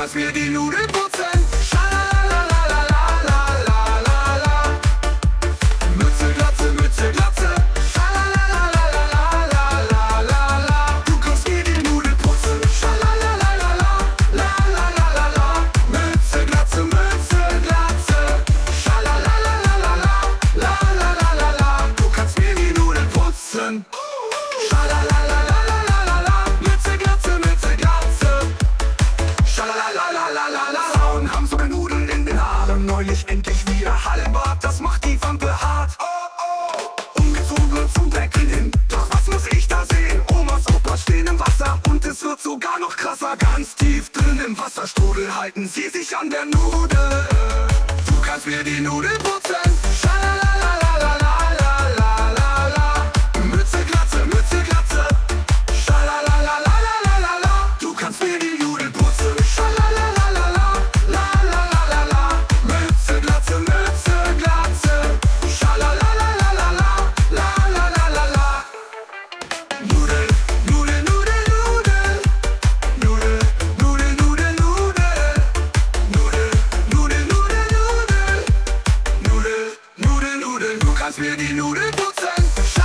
kannst mir die Nudeln putzen. Schalalalalalalalala. Mütze, Glatze, Mütze, Glatze. Schalalalalalalalala. Du kannst mir die Nudeln putzen. Schalalalalalalalala. Mütze, Glatze, Mütze, Glatze. Schalalalalalalalala. Du kannst mir die Nudeln putzen. Schalalalalalalalala. Mütze, Glatze, Mütze, Glatze. Schalalalalala. Frauen haben sogar Nudeln in den Haaren. Neulich endlich wieder Hallenbad, das macht die Wampe hart. Umgezogen zum Deckel hin, doch was muss ich da sehen? Omas, Opas stehen im Wasser und es wird sogar noch krasser. Ganz tief drin im Wasserstrudel halten sie sich an der Nudel. Du kannst mir die Nudeln putzen. Schalalalalalalalala. Mütze, Glatze, Mütze, Glatze. Schalalalalalalalala. Du kannst mir die Nudeln putzen. Schalalalalalalalala. Mütze, Glatze, Mütze, Glatze. Schalalalalalalalala. Nudel, Nudel, Nudel, Nudel. Nudel, Nudel, Nudel, Nudel. Nudel, Nudel, Nudel, Nudel. Nudel, Nudel, Nudel. Du kannst mir die Nudeln putzen.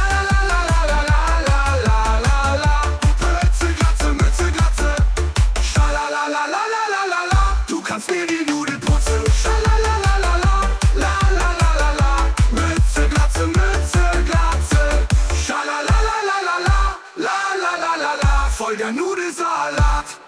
Schalalalalalalalala. Mütze, Glatze, Mütze, Glatze. Schalalalalalalalala. Du kannst mir die Nudeln putzen. Schalalalalalalalala. Mütze, Glatze, Mütze, Glatze. Schalalalalalalalala. Voll der Nudelsalat.